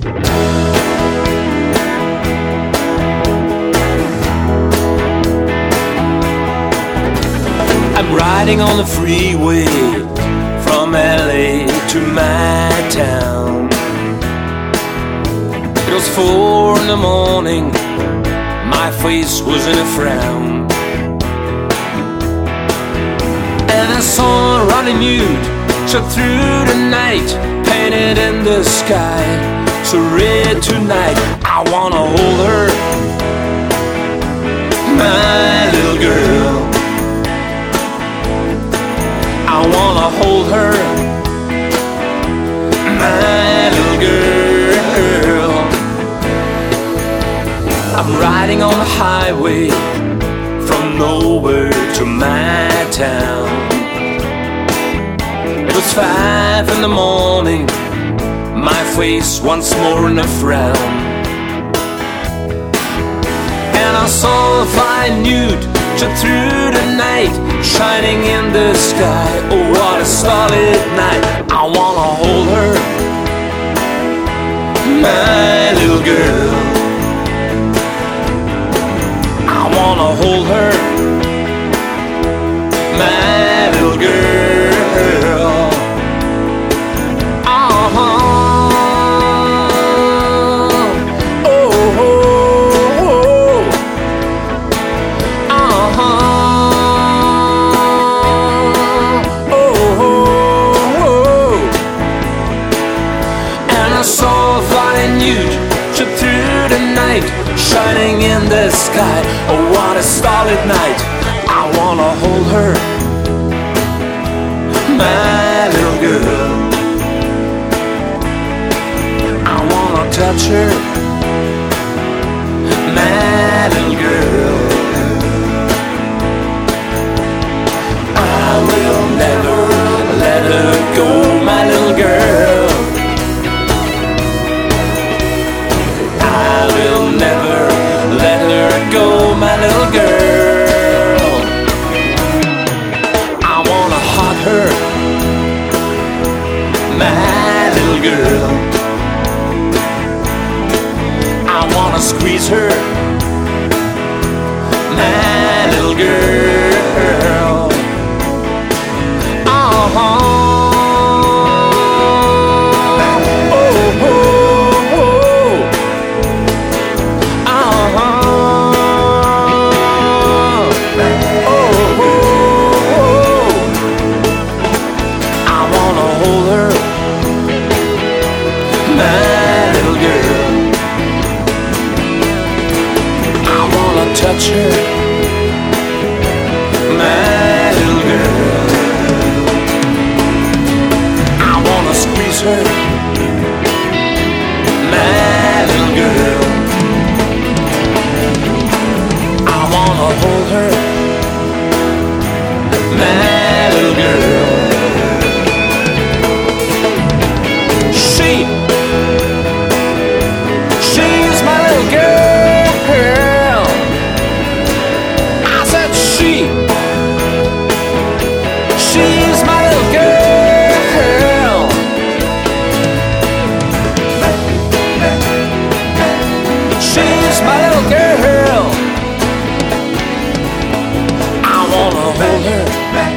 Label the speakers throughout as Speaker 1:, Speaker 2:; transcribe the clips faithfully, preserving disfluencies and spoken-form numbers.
Speaker 1: I'm riding on the freeway from L A to my town. It was four in the morning, my face was in a frown. And I saw a running nude shot through the night, painted in the sky, so red tonight. I wanna hold her, my little girl. I wanna hold her, my little girl. I'm riding on the highway from nowhere to my town. It was five in the morning, my face once more in a frown. And I saw a flying nude shot through the night, shining in the sky. Oh, what a starlit night. I wanna hold her, my little girl. I wanna hold her, my little girl. Uh-huh. Oh, oh, oh. Uh-huh. Oh, oh, oh. And I saw a flying nude shot through the night, shining in the sky. Oh, what a starlit night. I wanna hold her, my little girl. I wanna touch her, my little girl. I will never let her go, my little girl. I will never let her go, my little girl. I wanna hug her, my little girl. I wanna squeeze her, my little girl. Uh-huh. Touch her, my little girl. I wanna squeeze her, my little girl. I wanna hold her, my little girl. She, she's my little girl. She's my little girl. She's my little girl. I wanna hold her.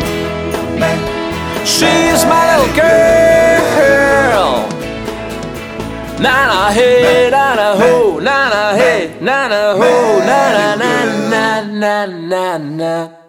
Speaker 1: She's my little girl. Na na hey, na na ho, na na hey, na na ho, na na na na na na na.